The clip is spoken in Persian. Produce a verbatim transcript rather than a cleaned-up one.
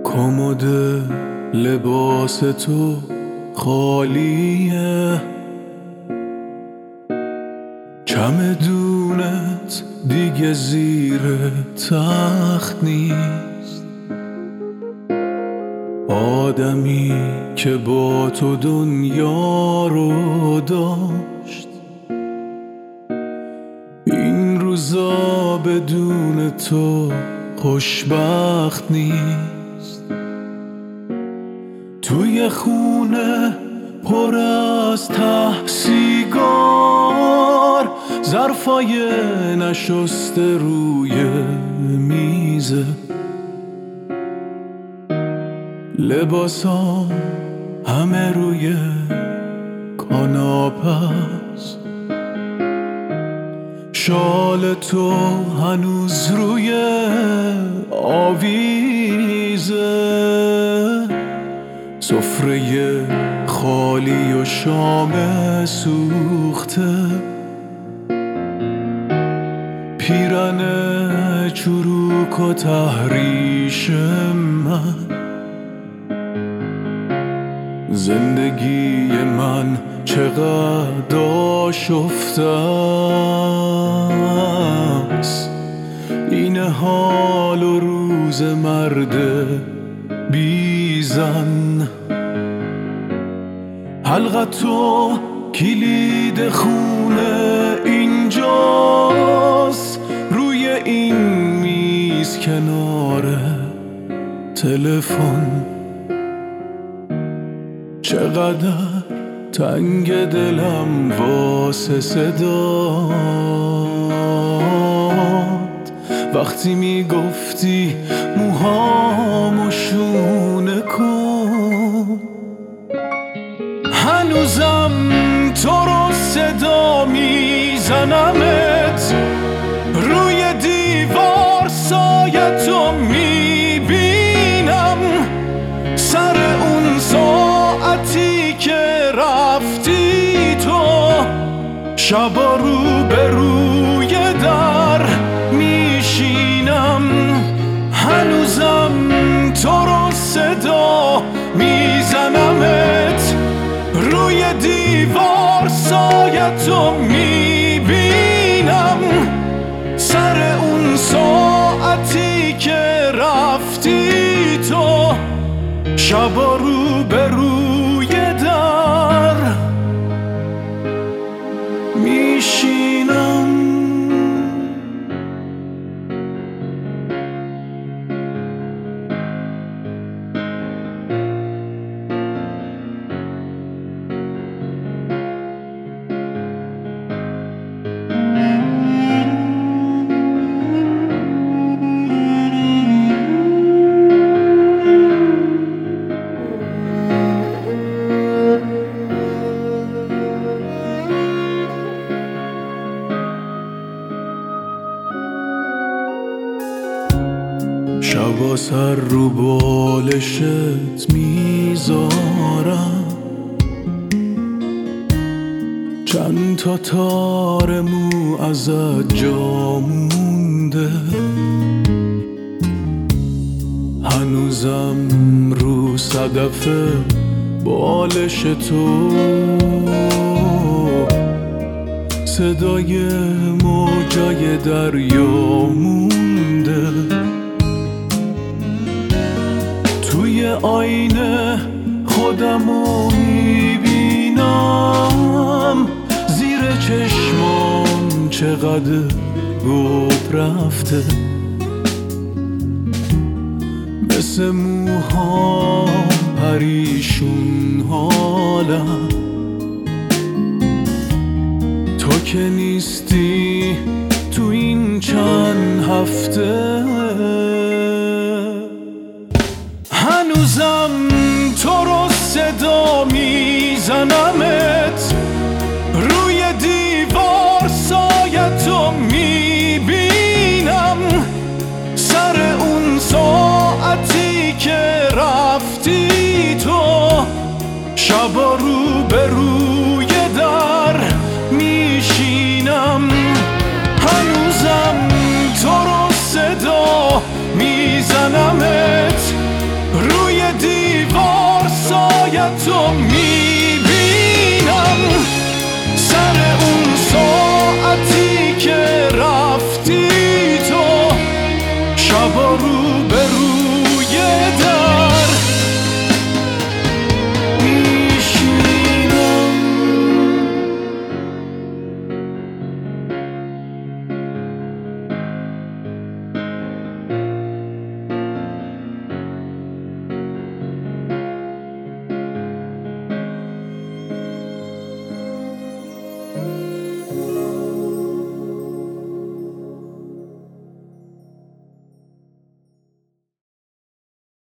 کمد لباس تو خالیه، چمدونت دیگه زیر تخت نیست. آدمی که با تو دنیا رو داشت این روزا بدون تو خوشبخت نیست. توی خونه پر از ته سیگار، ظرفای نشسته روی میزه، لباسا همه روی کاناپه‌ست، شال تو هنوز روی آویزه، سفره خالی و شام سوخته، پیرن چروک و تحریش من. زندگی من چقدر آشفته است، این حال و روز مرد بیزن. حلقت و کلید خونه اینجاست، روی این میز کنار تلفن. چقدر تنگ دلم واسه صدات، وقتی میگفتی موهامو شونه کن. هنوزم تو رو صدا میزنمت، روی دیوار سایتو میبینم، سر اون ساعتی که رفتی تو، شبا رو به روی در میشینم. هنوزم تو رو صدا میزنمت، روی دیوار سایتو میبینم، سر اون ساعتی که رفتی تو، شبا رو به روی در میشینم. شبا سر رو بالشت میذارم، چند تا تار مو ازت جا مونده، هنوزم رو صدف بالش تو صدای موجای دریا مونده. توی آینه خودمو میبینم، زیر چشمام چقدر گوب رفته، مثل موهام پریشون حالم. تو که نیستی تو این چند هفته، هنوزم تو رو صدا میزنمت، روی دیوار سایتو میبینم، سر اون ساعتی که رفتی تو، شبا رو به روی در میشینم. هنوزم تو رو صدا میزنمت، ساعت رو میبینم